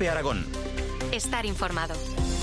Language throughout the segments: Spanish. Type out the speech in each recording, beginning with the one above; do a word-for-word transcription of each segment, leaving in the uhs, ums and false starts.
COPE Aragón. Estar informado.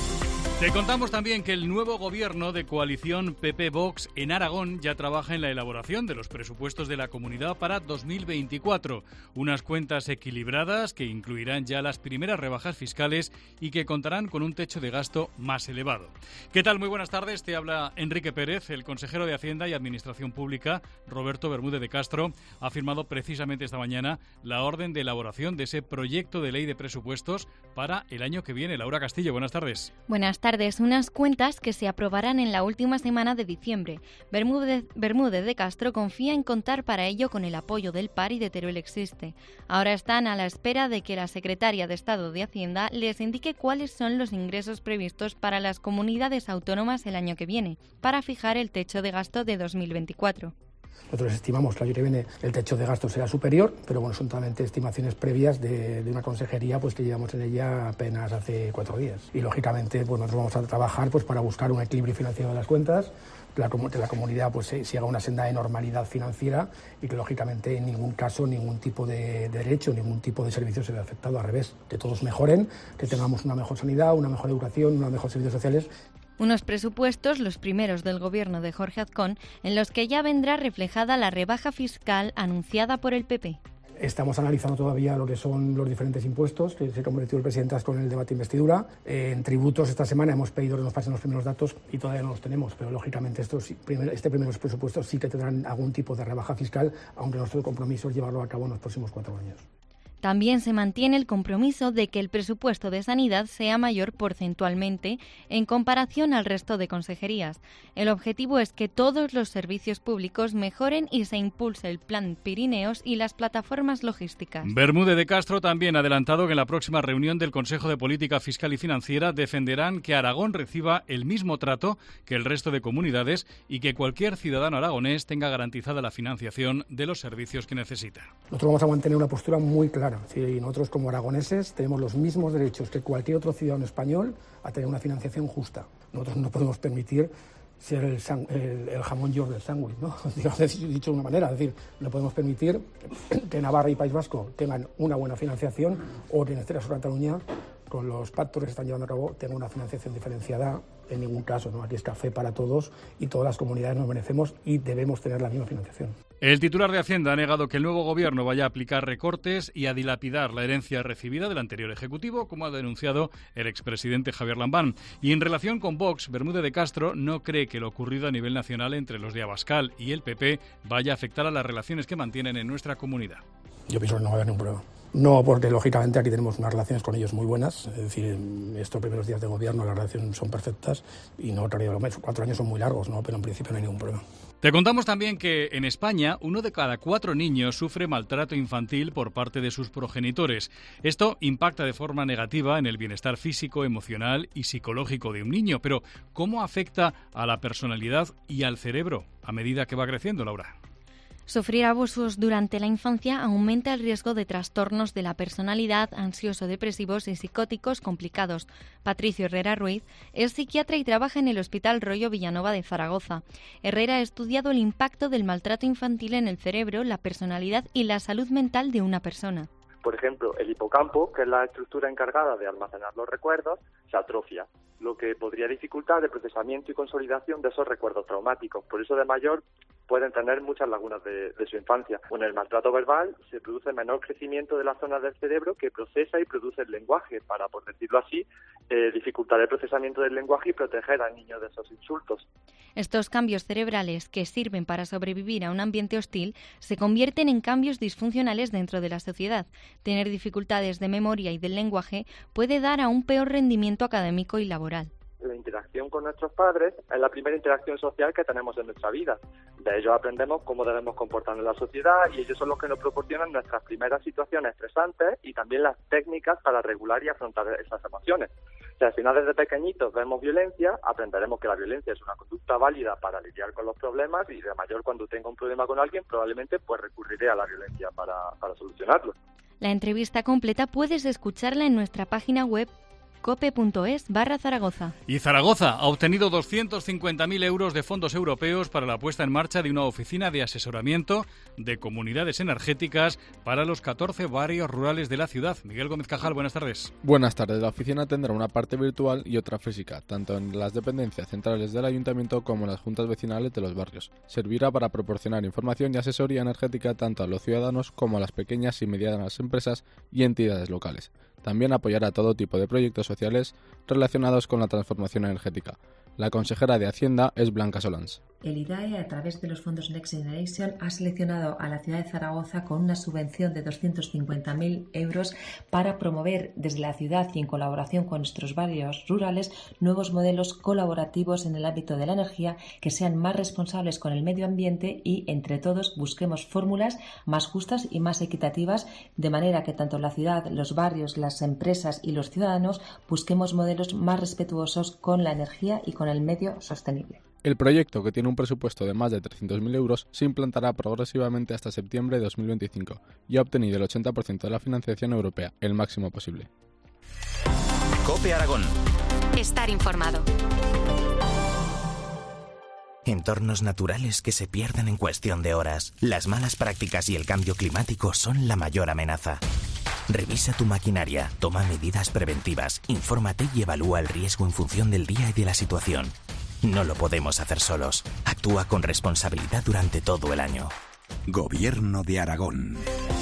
Te contamos también que el nuevo gobierno de coalición P P-Vox en Aragón ya trabaja en la elaboración de los presupuestos de la comunidad para dos mil veinticuatro. Unas cuentas equilibradas que incluirán ya las primeras rebajas fiscales y que contarán con un techo de gasto más elevado. ¿Qué tal? Muy buenas tardes. Te habla Enrique Pérez. El consejero de Hacienda y Administración Pública, Roberto Bermúdez de Castro, ha firmado precisamente esta mañana la orden de elaboración de ese proyecto de ley de presupuestos para el año que viene. Laura Castillo, buenas tardes. Buenas tardes. Unas cuentas que se aprobarán en la última semana de diciembre. Bermúdez, Bermúdez de Castro confía en contar para ello con el apoyo del P A R y de Teruel Existe. Ahora están a la espera de que la secretaria de Estado de Hacienda les indique cuáles son los ingresos previstos para las comunidades autónomas el año que viene, para fijar el techo de gasto de dos mil veinticuatro. Nosotros estimamos que el año que viene el techo de gasto será superior, pero bueno, son totalmente estimaciones previas de, de una consejería pues que llevamos en ella apenas hace cuatro días. Y lógicamente pues nosotros vamos a trabajar pues para buscar un equilibrio financiero de las cuentas, que la, que la comunidad pues siga una senda de normalidad financiera y que lógicamente en ningún caso ningún tipo de, de derecho, ningún tipo de servicio se vea afectado, al revés, que todos mejoren, que tengamos una mejor sanidad, una mejor educación, unos mejores servicios sociales. Unos presupuestos, los primeros del gobierno de Jorge Azcón, en los que ya vendrá reflejada la rebaja fiscal anunciada por el P P. Estamos analizando todavía lo que son los diferentes impuestos que se comprometió el presidente Azcón en el debate de investidura. Eh, en tributos esta semana hemos pedido que nos pasen los primeros datos y todavía no los tenemos, pero lógicamente estos, este primeros presupuestos sí que tendrán algún tipo de rebaja fiscal, aunque nuestro compromiso es llevarlo a cabo en los próximos cuatro años. También se mantiene el compromiso de que el presupuesto de sanidad sea mayor porcentualmente en comparación al resto de consejerías. El objetivo es que todos los servicios públicos mejoren y se impulse el Plan Pirineos y las plataformas logísticas. Bermúdez de Castro también ha adelantado que en la próxima reunión del Consejo de Política Fiscal y Financiera defenderán que Aragón reciba el mismo trato que el resto de comunidades y que cualquier ciudadano aragonés tenga garantizada la financiación de los servicios que necesita. Nosotros vamos a mantener una postura muy clara. Sí, nosotros como aragoneses tenemos los mismos derechos que cualquier otro ciudadano español a tener una financiación justa. Nosotros no podemos permitir ser el, san, el, el jamón york del sándwich, ¿no? Dicho de una manera, es decir, no podemos permitir que Navarra y País Vasco tengan una buena financiación o que en este caso Cataluña, con los pactos que se están llevando a cabo, tenga una financiación diferenciada. En ningún caso, ¿no? Aquí es café para todos y todas las comunidades nos merecemos y debemos tener la misma financiación. El titular de Hacienda ha negado que el nuevo gobierno vaya a aplicar recortes y a dilapidar la herencia recibida del anterior Ejecutivo, como ha denunciado el expresidente Javier Lambán. Y en relación con Vox, Bermúdez de Castro no cree que lo ocurrido a nivel nacional entre los de Abascal y el P P vaya a afectar a las relaciones que mantienen en nuestra comunidad. Yo pienso que no va a haber ningún problema. No, porque lógicamente aquí tenemos unas relaciones con ellos muy buenas, es decir, estos primeros días de gobierno las relaciones son perfectas y no, cuatro años son muy largos, ¿no? Pero en principio no hay ningún problema. Te contamos también que en España uno de cada cuatro niños sufre maltrato infantil por parte de sus progenitores. Esto impacta de forma negativa en el bienestar físico, emocional y psicológico de un niño, pero ¿cómo afecta a la personalidad y al cerebro a medida que va creciendo, Laura? Sufrir abusos durante la infancia aumenta el riesgo de trastornos de la personalidad, ansioso-depresivos y psicóticos complicados. Patricio Herrera Ruiz es psiquiatra y trabaja en el Hospital Rollo Villanova de Zaragoza. Herrera ha estudiado el impacto del maltrato infantil en el cerebro, la personalidad y la salud mental de una persona. Por ejemplo, el hipocampo, que es la estructura encargada de almacenar los recuerdos, se atrofia, lo que podría dificultar el procesamiento y consolidación de esos recuerdos traumáticos. Por eso de mayor pueden tener muchas lagunas de, de su infancia. Con el maltrato verbal se produce menor crecimiento de las zonas del cerebro que procesa y produce el lenguaje, para, por decirlo así, eh, dificultar el procesamiento del lenguaje y proteger al niño de esos insultos. Estos cambios cerebrales, que sirven para sobrevivir a un ambiente hostil, se convierten en cambios disfuncionales dentro de la sociedad. Tener dificultades de memoria y del lenguaje puede dar a un peor rendimiento académico y laboral. La interacción con nuestros padres es la primera interacción social que tenemos en nuestra vida. De ellos aprendemos cómo debemos comportarnos en la sociedad y ellos son los que nos proporcionan nuestras primeras situaciones estresantes y también las técnicas para regular y afrontar esas emociones. Si al final desde pequeñitos vemos violencia, aprenderemos que la violencia es una conducta válida para lidiar con los problemas y de mayor, cuando tenga un problema con alguien, probablemente pues recurriré a la violencia para, para solucionarlo. La entrevista completa puedes escucharla en nuestra página web cope.es barra Zaragoza. Y Zaragoza ha obtenido doscientos cincuenta mil euros de fondos europeos para la puesta en marcha de una oficina de asesoramiento de comunidades energéticas para los catorce barrios rurales de la ciudad. Miguel Gómez Cajal, buenas tardes. Buenas tardes. La oficina tendrá una parte virtual y otra física, tanto en las dependencias centrales del ayuntamiento como en las juntas vecinales de los barrios. Servirá para proporcionar información y asesoría energética tanto a los ciudadanos como a las pequeñas y medianas empresas y entidades locales. También apoyará todo tipo de proyectos sociales relacionados con la transformación energética. La consejera de Hacienda es Blanca Solans. El I D A E, a través de los fondos Next Generation, ha seleccionado a la ciudad de Zaragoza con una subvención de doscientos cincuenta mil euros para promover desde la ciudad y en colaboración con nuestros barrios rurales nuevos modelos colaborativos en el ámbito de la energía que sean más responsables con el medio ambiente y, entre todos, busquemos fórmulas más justas y más equitativas, de manera que tanto la ciudad, los barrios, las empresas y los ciudadanos busquemos modelos más respetuosos con la energía y con el medio sostenible. El proyecto, que tiene un presupuesto de más de trescientos mil euros, se implantará progresivamente hasta septiembre de dos mil veinticinco y ha obtenido el ochenta por ciento de la financiación europea, el máximo posible. COPE Aragón. Estar informado. Entornos naturales que se pierden en cuestión de horas. Las malas prácticas y el cambio climático son la mayor amenaza. Revisa tu maquinaria, toma medidas preventivas, infórmate y evalúa el riesgo en función del día y de la situación. No lo podemos hacer solos. Actúa con responsabilidad durante todo el año. Gobierno de Aragón.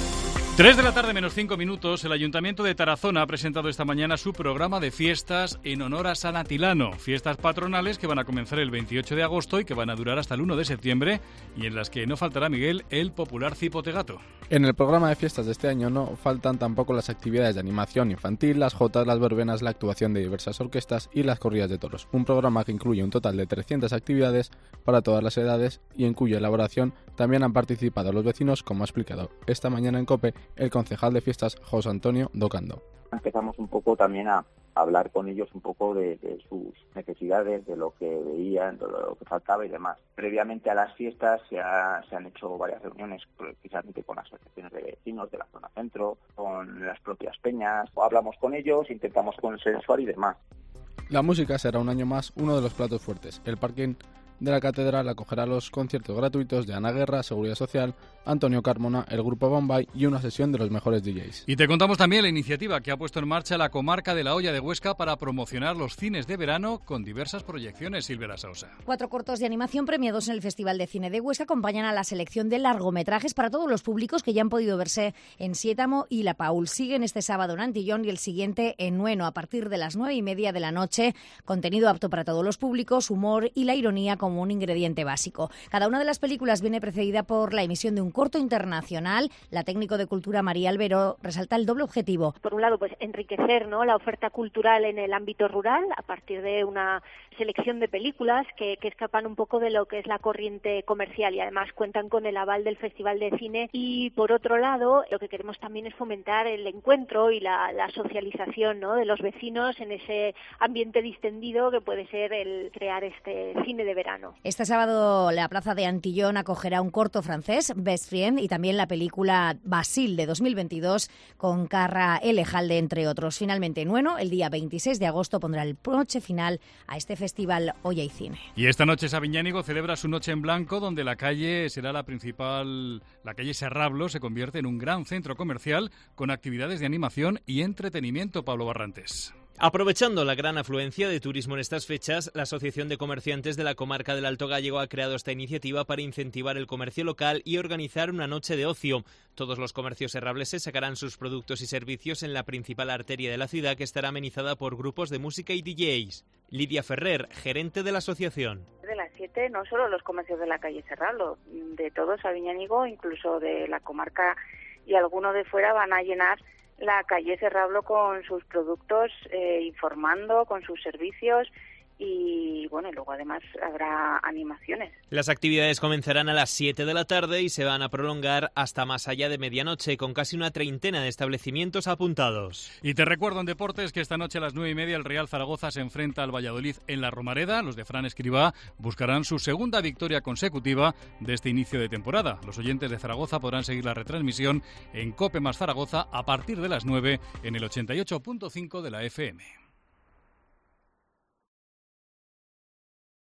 Tres de la tarde menos cinco minutos, el Ayuntamiento de Tarazona ha presentado esta mañana su programa de fiestas en honor a San Atilano. Fiestas patronales que van a comenzar el veintiocho de agosto y que van a durar hasta el uno de septiembre y en las que no faltará, Miguel, el popular cipotegato. En el programa de fiestas de este año no faltan tampoco las actividades de animación infantil, las jotas, las verbenas, la actuación de diversas orquestas y las corridas de toros. Un programa que incluye un total de trescientas actividades para todas las edades y en cuya elaboración también han participado los vecinos, como ha explicado esta mañana en COPE el concejal de fiestas José Antonio Docando. Empezamos un poco también a hablar con ellos un poco de, de sus necesidades, de lo que veían, de lo que faltaba y demás. Previamente a las fiestas se, ha, se han hecho varias reuniones precisamente con asociaciones de vecinos de la zona centro, con las propias peñas. Hablamos con ellos, intentamos consensuar y demás. La música será un año más uno de los platos fuertes. El parking de la catedral acogerá los conciertos gratuitos de Ana Guerra, Seguridad Social, Antonio Carmona, el Grupo Bombay y una sesión de los mejores D Js. Y te contamos también la iniciativa que ha puesto en marcha la comarca de la Hoya de Huesca para promocionar los cines de verano con diversas proyecciones. Silvia Sousa. Cuatro cortos de animación premiados en el Festival de Cine de Huesca acompañan a la selección de largometrajes para todos los públicos que ya han podido verse en Siétamo y La Paul. Siguen este sábado en Antillón y el siguiente en Nueno a partir de las nueve y media de la noche. Contenido apto para todos los públicos, humor y la ironía como un ingrediente básico. Cada una de las películas viene precedida por la emisión de un corto internacional. La técnico de cultura María Albero resalta el doble objetivo. Por un lado, pues enriquecer, ¿no?, la oferta cultural en el ámbito rural a partir de una selección de películas que, que escapan un poco de lo que es la corriente comercial y además cuentan con el aval del Festival de Cine. Y por otro lado, lo que queremos también es fomentar el encuentro y la, la socialización, ¿no?, de los vecinos en ese ambiente distendido que puede ser el crear este cine de verano. Este sábado la plaza de Antillón acogerá un corto francés, Best Friend, y también la película Basil de dos mil veintidós con Carra Elejalde, entre otros. Finalmente, Nueno, el día veintiséis de agosto, pondrá el broche final a este festival Hoya y Cine. Y esta noche Sabiñánigo celebra su Noche en Blanco, donde la calle será la principal, la calle Serrablo se convierte en un gran centro comercial con actividades de animación y entretenimiento. Pablo Barrantes. Aprovechando la gran afluencia de turismo en estas fechas, la Asociación de Comerciantes de la Comarca del Alto Gállego ha creado esta iniciativa para incentivar el comercio local y organizar una noche de ocio. Todos los comercios serrableses sacarán sus productos y servicios en la principal arteria de la ciudad, que estará amenizada por grupos de música y D Js. Lidia Ferrer, gerente de la asociación. De las siete, no solo los comercios de la calle Serrablo, de todo Sabiñánigo, incluso de la comarca y algunos de fuera, van a llenar la calle Serrablo con sus productos, eh, informando, con sus servicios y bueno, y luego además habrá animaciones. Las actividades comenzarán a las siete de la tarde y se van a prolongar hasta más allá de medianoche, con casi una treintena de establecimientos apuntados. Y te recuerdo en deportes que esta noche a las nueve y media el Real Zaragoza se enfrenta al Valladolid en la Romareda. Los de Fran Escribá buscarán su segunda victoria consecutiva de este inicio de temporada. Los oyentes de Zaragoza podrán seguir la retransmisión en COPE más Zaragoza a partir de las nueve en el ochenta y ocho punto cinco de la F M.